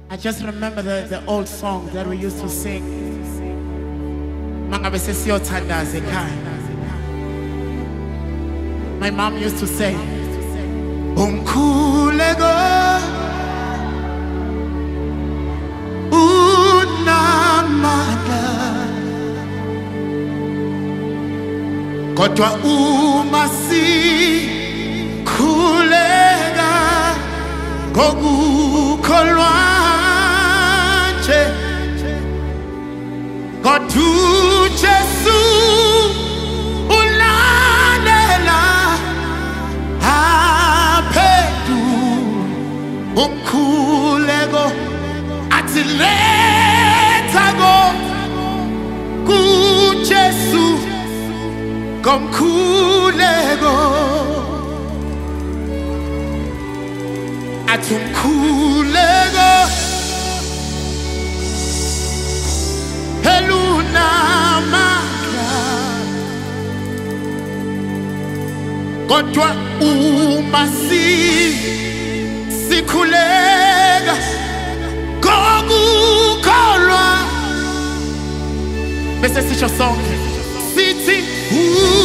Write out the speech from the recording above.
I just remember the old song that we used to sing. Mangabe sesiyothandaza ekhaya. My mom used to say, Umkhuleko unamandla kodwa uma sikhuleka ngokukholwa nje kodwa uJesu ulandela aphethu umkhuleko athi letha kuJesu komkhuleko athi umkhuleko elunamandla kodwa uma sikhuleka ngokukholwa bese sisho sonke sithi